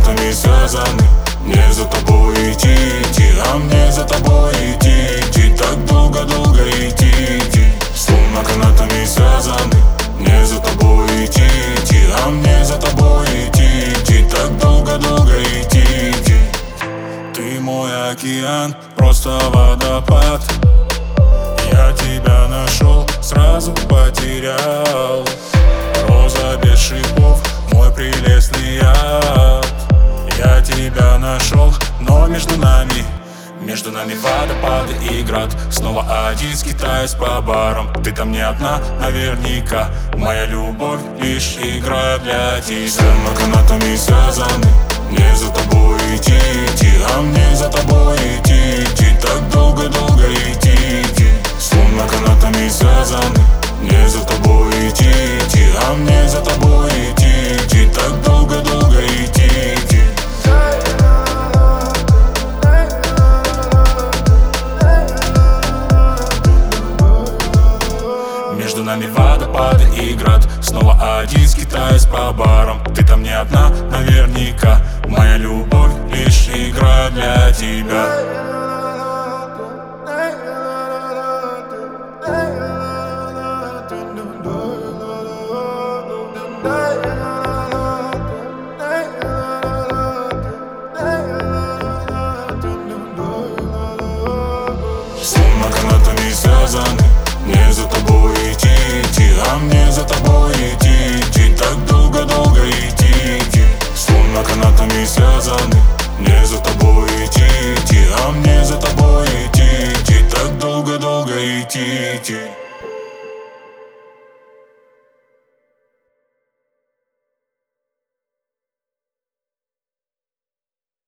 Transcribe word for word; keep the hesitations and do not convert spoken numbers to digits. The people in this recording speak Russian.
канатами связаны. Мне за тобой идти, идти, а мне за тобой идти, идти. Так долго-долго идти, идти. Словно канатами связаны. Мне за тобой идти, идти, а мне за тобой идти, идти. Так долго-долго идти, идти. Ты мой океан, просто водопад. Я тебя нашел, сразу потерял. Роза без шипов, мой прелестный яд. Я тебя нашел, но между нами, между нами водопады и град. Снова один скитаюсь по барам. Ты там не одна, наверняка. Моя любовь лишь игра для тебя. Мы канатами связаны. Мне за тобой идти, идти, а мне за тобой идти, идти. Так долго-долго идти, идти. Словно канатами связаны. Мне за тобой идти, идти, а мне за тобой идти, идти. Так долго-долго идти, идти. Между нами водопады и град. Снова один скитаюсь по барам. Ты там не одна, наверняка. Моя любовь лишь игра для тебя. Словно канатами связаны. Мне за тобой идти, идти, а мне за тобой идти, идти. Так долго-долго идти, идти. Словно канатами связаны. Мне за тобой идти, идти, а мне за тобой идти, идти. Так долго-долго идти, идти.